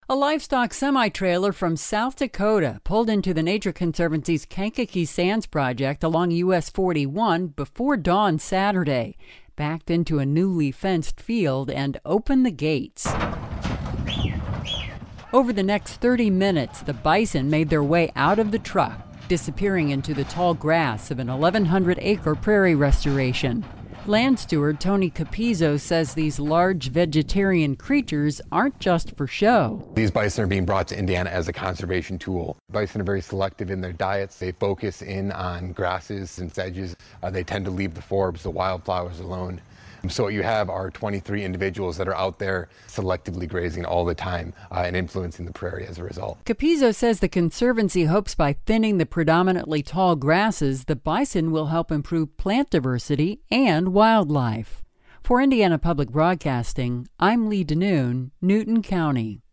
A livestock semi-trailer from South Dakota pulled into the Nature Conservancy's Kankakee Sands project along US 41 before dawn Saturday, backed into a newly fenced field and opened the gates. Over the next 30 minutes, the bison made their way out of the truck, disappearing into the tall grass of an 1,100-acre prairie restoration. Land steward Tony Capizzo says these large vegetarian creatures aren't just for show. These bison are being brought to Indiana as a conservation tool. Bison are very selective in their diets. They focus in on grasses and sedges. They tend to leave the forbs, the wildflowers alone. So what you have are 23 individuals that are out there selectively grazing all the time and influencing the prairie as a result. Capizzo says the Conservancy hopes by thinning the predominantly tall grasses, the bison will help improve plant diversity and wildlife. For Indiana Public Broadcasting, I'm Lee Denoon, Newton County.